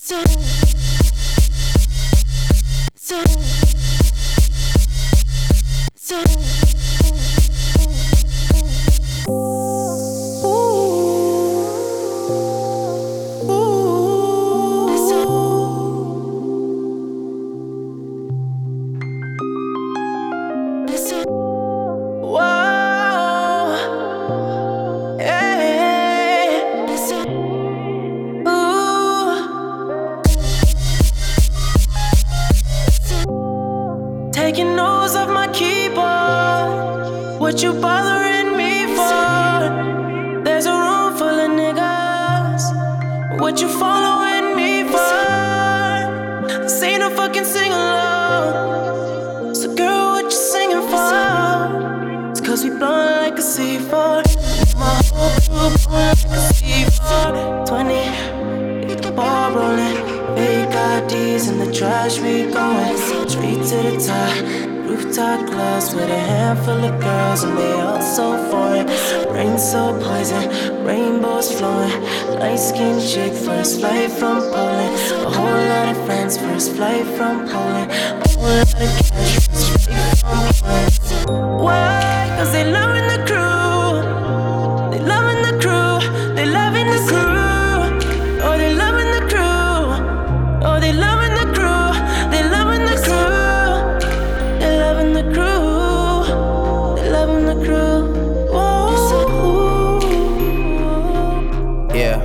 Taking notes off my keyboard. What you bothering me for? There's a room full of niggas. What you following me for? This ain't no fucking sing along. So girl, what you singing for? It's cause we blowin' like a C4. My whole crew blowin' like a C4. 20, get the ball rollin'. Fake IDs in the trash, we going straight to the top. Rooftop clubs with a handful of girls, and they all so foreign. Rain so poison, rainbows flowing. Light skinned chick, first flight from Poland. A whole lot of friends, first flight from Poland. A whole lot of cash, first flight from Poland. Why? Cause they loving the crew. They loving the crew. They loving the crew. Oh, they loving the crew. Oh, they loving the crew. They loving the crew. They loving the crew. They loving the crew. Whoa. Yeah.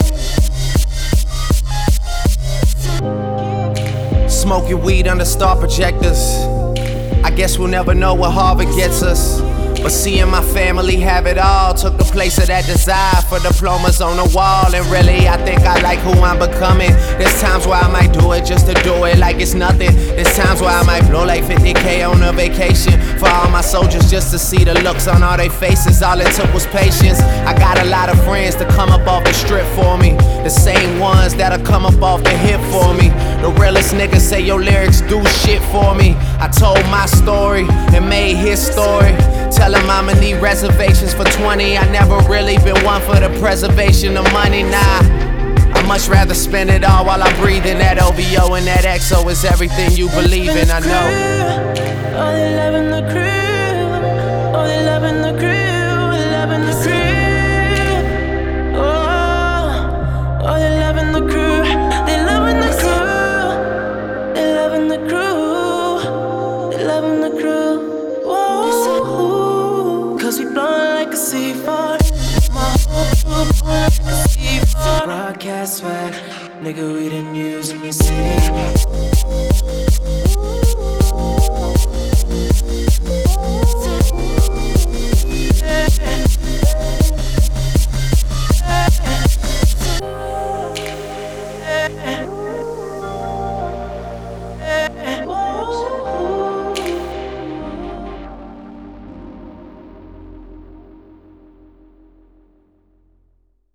Smoking weed under star projectors. I guess we'll never know what Harvard gets us. But seeing my family have it all took the place of that desire for diplomas on the wall. And really, I think I like who I'm becoming. There's times where I might do it just to do it like it's nothing. There's times where I might blow like 50K on a vacation for all my soldiers just to see the looks on all their faces. All it took was patience. I got a lot of friends to come up off the strip for me. The same ones that'll come up off the hip for me. The realest niggas say your lyrics do shit for me. I told my story and made his story. Tell him I'ma need reservations for 20. I never really been one for the preservation of money, nah. I much rather spend it all while I'm breathing. That OVO and that XO is everything you believe in, I know. Oh, they loving the crew. Oh, they loving the crew. They loving the crew. Oh, they loving the crew. They loving the crew. They loving the crew. They loving the crew. Whoa. Cause we blowin' like a C4. My whole crew blowin' like a C4. Broadcast swag, nigga, we done use in the city.